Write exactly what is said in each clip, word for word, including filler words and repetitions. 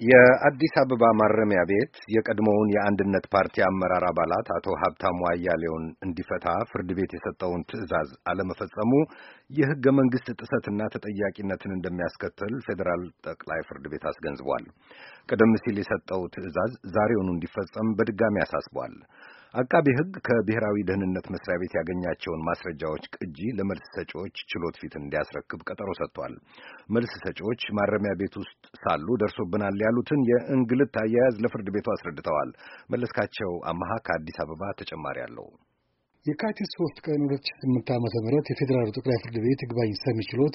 የአዲስ አበባ ማረሚያ ቤት የቀድሞውን የአንድነት ፓርቲ አመራር አባላት አቶ ሀብታሙ አያሌውን እንዲፈታ ፍርድ ቤት የሰጠውን ትዕዛዝ አለመፈጸሙ የሕገ መንግሥት ጥሰትና ተጠያቂነትን እንደሚያስከትል ፌዴራል ጠቅላይ ፍርድ ቤት አስገንዝቧል። ቀደም ሲል የሰጠው ትዕዛዝ ዛሬውኑ እንዲፈጸም በድጋሚ አሳስቧል። አቃቤ ሕግ ከብሔራዊ ደህንነት መስሪያ ቤት ያገኛቸውን ማስረጃዎች ቅጂ ለመልስ ሰጪዎች ችሎት ፊት እንዲያስረክብ ቀጠሮ ሰጥቷል። መልስ ሰጪዎች ማረሚያ ቤት ውስጥ ሳሉ ደርሶብናል ያሉትን የእንግልት አያያዝ ለፍርድ ቤቱ አስረድተዋል። መለስካቸው አማሃ ከአዲስ አበባ ተጨማሪ አለው። የካቲት ሶስት ቀን ሁለት ሺህ ስምንት ዓመተ ምህረት የፌዴራሉ ጠቅላይ ፍርድ ቤት ይግባኝ ሰሚ ችሎት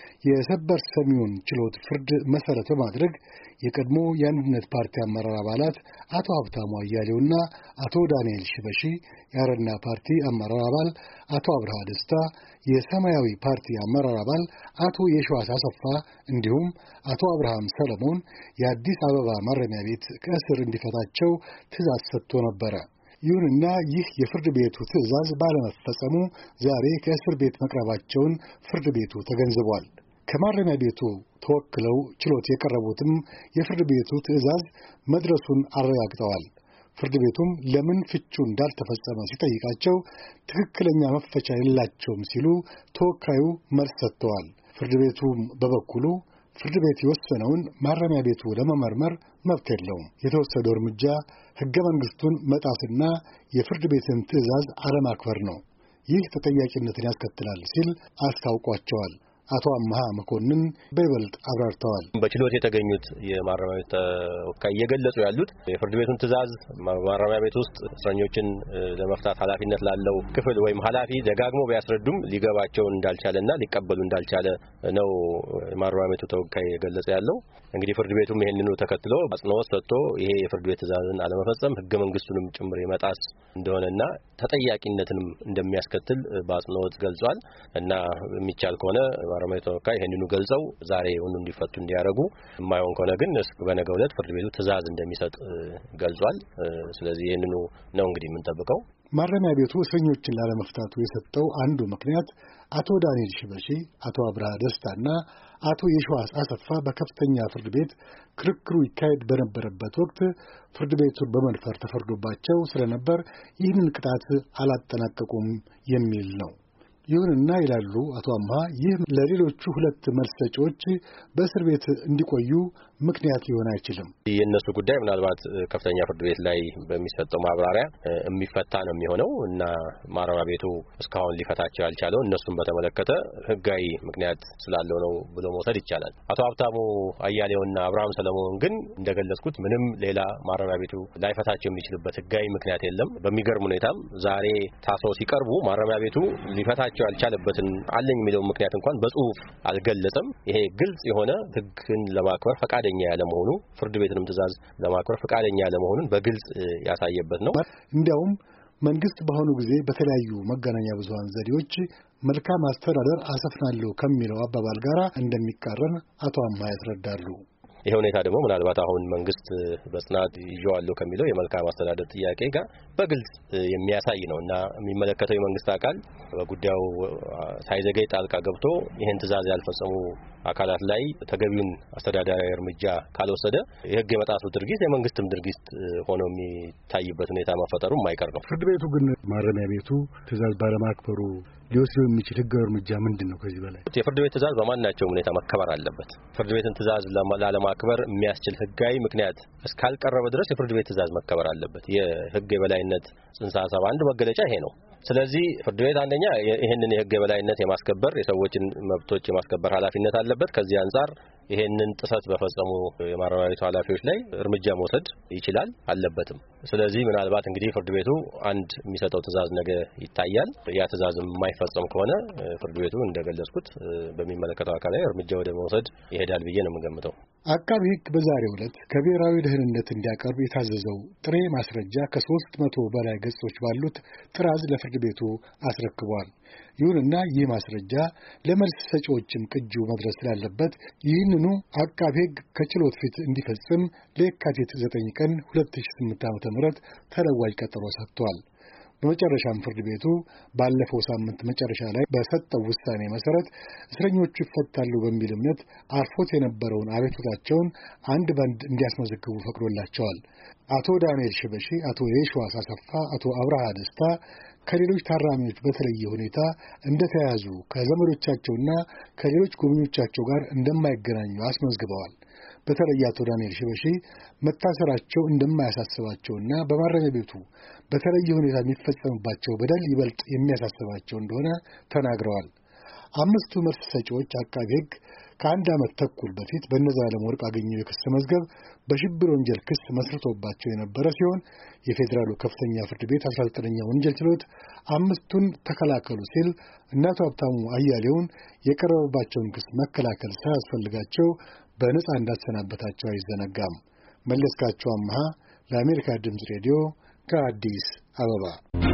የሰበር ሰሚውን ችሎት ፍርድ መሰረት በማድረግ የቀድሞ የአንድነት ፓርቲ አመራር አባላት አቶ ሀብታሙ አያሌውና አቶ ዳንኤል ሽበሺ፣ የአረና ፓርቲ አመራር አባል አቶ አብርሃ ደስታ፣ የሰማያዊ ፓርቲ አመራር አባል አቶ የሸዋስ አሰፋ እንዲሁም አቶ አብርሃም ሰለሞን የአዲስ አበባ ማረሚያ ቤት ከእስር እንዲፈታቸው ትዕዛዝ ሰጥቶ ነበረ። ይሁንና ይህ የፍርድ ቤቱ ትዕዛዝ ባለመፈጸሙ ዛሬ ከእስር ቤት መቅረባቸውን ፍርድ ቤቱ ተገንዝቧል። ከማረሚያ ቤቱ ተወክለው ችሎት የቀረቡትም የፍርድ ቤቱ ትዕዛዝ መድረሱን አረጋግጠዋል። ፍርድ ቤቱም ለምን ፍቹ እንዳልተፈጸመ ሲጠይቃቸው ትክክለኛ መፈቻ የላቸውም ሲሉ ተወካዩ መልስ ሰጥተዋል። ፍርድ ቤቱም በበኩሉ ፍርድ ቤት የወሰነውን ማረሚያ ቤቱ ለመመርመር መብት የለውም፣ የተወሰደው እርምጃ ሕገ መንግሥቱን መጣስና የፍርድ ቤትን ትዕዛዝ አለማክበር ነው፣ ይህ ተጠያቂነትን ያስከትላል ሲል አስታውቋቸዋል። አቶ አማሃ መኮንን በይበልጥ አብራርተዋል። በችሎት የተገኙት የማረሚያ ቤት ተወካይ እየገለጹ ያሉት የፍርድ ቤቱን ትዕዛዝ ማረሚያ ቤት ውስጥ እስረኞችን ለመፍታት ኃላፊነት ላለው ክፍል ወይም ኃላፊ ደጋግሞ ቢያስረዱም ሊገባቸው እንዳልቻለና ሊቀበሉ እንዳልቻለ ነው የማረሚያ ቤቱ ተወካይ የገለጸ ያለው። እንግዲህ ፍርድ ቤቱም ይሄንኑ ተከትሎ አጽንኦት ሰጥቶ ይሄ የፍርድ ቤት ትዕዛዝን አለመፈጸም ሕገ መንግሥቱንም ጭምር የመጣስ እንደሆነና ተጠያቂነትንም እንደሚያስከትል በአጽንኦት ገልጿል እና የሚቻል ከሆነ ማረሚያ ቤቱ ተወካይ ይሄንኑ ገልጸው ዛሬ ሁሉ እንዲፈቱ እንዲያደርጉ፣ የማይሆን ከሆነ ግን በነገው ዕለት ፍርድ ቤቱ ትዕዛዝ እንደሚሰጥ ገልጿል። ስለዚህ ይሄንኑ ነው እንግዲህ የምንጠብቀው። ማረሚያ ቤቱ እስረኞችን ላለመፍታቱ የሰጠው አንዱ ምክንያት አቶ ዳንኤል ሽበሺ፣ አቶ አብርሃ ደስታና አቶ የሸዋስ አሰፋ በከፍተኛ ፍርድ ቤት ክርክሩ ይካሄድ በነበረበት ወቅት ፍርድ ቤቱን በመድፈር ተፈርዶባቸው ስለነበር ይህንን ቅጣት አላጠናቀቁም የሚል ነው። ይሁንና ይላሉ አቶ አምሃ፣ ይህ ለሌሎቹ ሁለት መልስ ሰጪዎች በእስር ቤት እንዲቆዩ ምክንያት ሊሆን አይችልም። የእነሱ ጉዳይ ምናልባት ከፍተኛ ፍርድ ቤት ላይ በሚሰጠው ማብራሪያ የሚፈታ ነው የሚሆነው እና ማረሚያ ቤቱ እስካሁን ሊፈታቸው ያልቻለው እነሱን በተመለከተ ሕጋዊ ምክንያት ስላለው ነው ብሎ መውሰድ ይቻላል። አቶ ሀብታሙ አያሌውና አብርሃም ሰለሞን ግን እንደገለጽኩት ምንም ሌላ ማረሚያ ቤቱ ላይፈታቸው የሚችልበት ሕጋዊ ምክንያት የለም። በሚገርም ሁኔታም ዛሬ ታስረው ሲቀርቡ ማረሚያ ቤቱ ሊፈታቸው ያልቻለበትን አለኝ የሚለው ምክንያት እንኳን በጽሁፍ አልገለጸም። ይሄ ግልጽ የሆነ ሕግን ለማክበር ፈቃደኛ ያለ መሆኑ ፍርድ ቤትንም ትዕዛዝ ለማክበር ፈቃደኛ ያለ መሆኑን በግልጽ ያሳየበት ነው። እንዲያውም መንግስት በአሁኑ ጊዜ በተለያዩ መገናኛ ብዙሃን ዘዴዎች መልካም አስተዳደር አሰፍናለሁ ከሚለው አባባል ጋር እንደሚቃረን አቶ አምሃ ያስረዳሉ። ይሄ ሁኔታ ደግሞ ምናልባት አሁን መንግስት በጽናት ይዤዋለሁ ከሚለው የመልካም አስተዳደር ጥያቄ ጋር በግልጽ የሚያሳይ ነው እና የሚመለከተው የመንግስት አካል በጉዳዩ ሳይዘገይ ጣልቃ ገብቶ ይሄን ትዕዛዝ ያልፈጸሙ አካላት ላይ ተገቢውን አስተዳደራዊ እርምጃ ካልወሰደ የሕግ የመጣሱ ድርጊት የመንግስትም ድርጊት ሆኖ የሚታይበት ሁኔታ መፈጠሩ የማይቀር ነው። ፍርድ ቤቱ ግን ማረሚያ ቤቱ ትዕዛዝ ባለማክበሩ ሊወስደው የሚችል ሕጋዊ እርምጃ ምንድን ነው? ከዚህ በላይ የፍርድ ቤት ትዕዛዝ በማናቸውም ሁኔታ መከበር አለበት። ፍርድ ቤትን ትዕዛዝ ላለማክበር የሚያስችል ሕጋዊ ምክንያት እስካልቀረበ ድረስ የፍርድ ቤት ትዕዛዝ መከበር አለበት። የሕግ የበላይነት ጽንሰ ሐሳብ አንድ መገለጫ ይሄ ነው። ስለዚህ ፍርድ ቤት አንደኛ ይሄንን የሕግ የበላይነት የማስከበር የሰዎችን መብቶች የማስከበር ኃላፊነት አለበት። ከዚህ አንጻር ይሄንን ጥሰት በፈጸሙ የማረሚያ ቤቱ ኃላፊዎች ላይ እርምጃ መውሰድ ይችላል አለበትም። ስለዚህ ምናልባት እንግዲህ ፍርድ ቤቱ አንድ የሚሰጠው ትዕዛዝ ነገ ይታያል። ያ ትዕዛዝ የማይፈጸም ከሆነ ፍርድ ቤቱ እንደገለጽኩት በሚመለከተው አካል ላይ እርምጃ ወደ መውሰድ ይሄዳል ብዬ ነው የምገምተው። አቃቤ ሕግ በዛሬው ዕለት ከብሔራዊ ደህንነት እንዲያቀርብ የታዘዘው ጥሬ ማስረጃ ከሦስት መቶ በላይ ገጾች ባሉት ጥራዝ ለፍርድ ቤቱ አስረክቧል። ይሁንና ይህ ማስረጃ ለመልስ ሰጪዎችም ቅጂው መድረስ ስላለበት ይህንኑ አቃቤ ሕግ ከችሎት ፊት እንዲፈጽም ለየካቲት ዘጠኝ ቀን ሁለት ሺህ ስምንት ዓመተ ምህረት ተለዋጭ ቀጠሮ ሰጥቷል። በመጨረሻም ፍርድ ቤቱ ባለፈው ሳምንት መጨረሻ ላይ በሰጠው ውሳኔ መሰረት እስረኞቹ ይፈታሉ በሚል እምነት አርፎት የነበረውን አቤቱታቸውን አንድ ባንድ እንዲያስመዘግቡ ፈቅዶላቸዋል። አቶ ዳንኤል ሽበሺ፣ አቶ የሺዋስ አሰፋ፣ አቶ አብርሃ ደስታ ከሌሎች ታራሚዎች በተለየ ሁኔታ እንደተያዙ ከዘመዶቻቸውና ከሌሎች ጎብኚዎቻቸው ጋር እንደማይገናኙ አስመዝግበዋል። በተለይ አቶ ዳንኤል ሽበሺ መታሰራቸው እንደማያሳስባቸውና በማረሚያ ቤቱ በተለየ ሁኔታ የሚፈጸምባቸው በደል ይበልጥ የሚያሳስባቸው እንደሆነ ተናግረዋል። አምስቱ መልስ ሰጪዎች አቃቤ ሕግ ከአንድ ዓመት ተኩል በፊት በእነዘላለም ወርቅአገኘሁ የክስ መዝገብ በሽብር ወንጀል ክስ መስርቶባቸው የነበረ ሲሆን የፌዴራሉ ከፍተኛ ፍርድ ቤት አስራ ዘጠነኛ ወንጀል ችሎት አምስቱን ተከላከሉ ሲል እነ አቶ ሀብታሙ አያሌውን የቀረበባቸውን ክስ መከላከል ሳያስፈልጋቸው በነጻ እንዳሰናበታቸው አይዘነጋም። መለስካቸው አምሃ ለአሜሪካ ድምፅ ሬዲዮ ከአዲስ አበባ